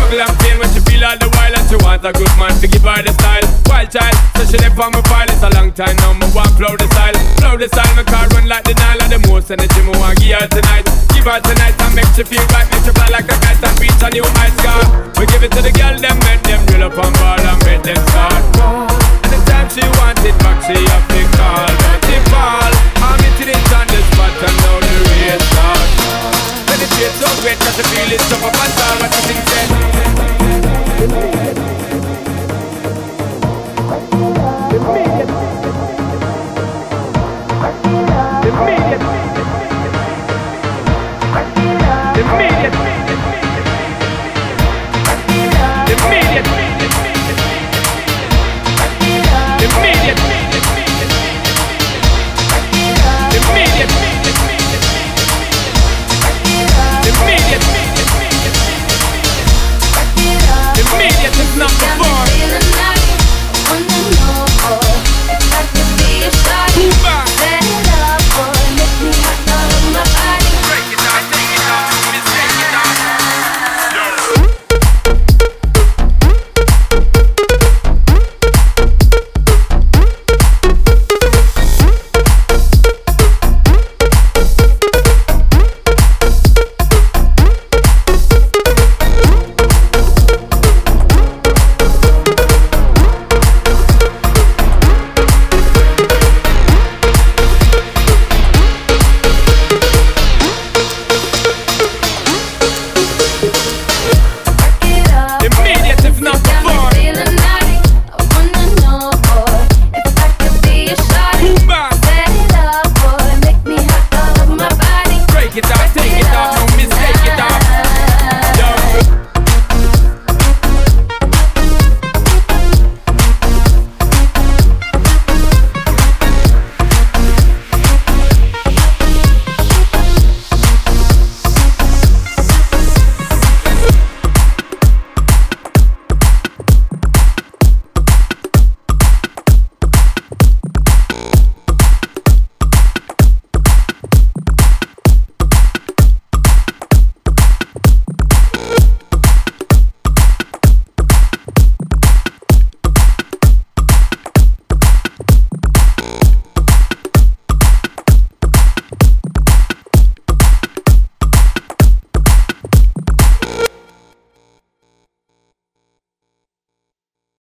Struggle and pain when she feel all the while, and she want a good man to give her the style. Wild child, so she left on my file. It's a long time now, me want flow the style. Flow the style, my car run like the Nile. And the most energy me want give her tonight. Give her tonight and make she feel right. Make she fly like a kite and reach a new height scar. We give it to the girl, them make them drill up on ball and make them start. Anytime she want it back, she have to call. Don't she fall, I'm hitting it on the spot and now the race start. Penetrate so great, cause the feel is so up and down. What you think said?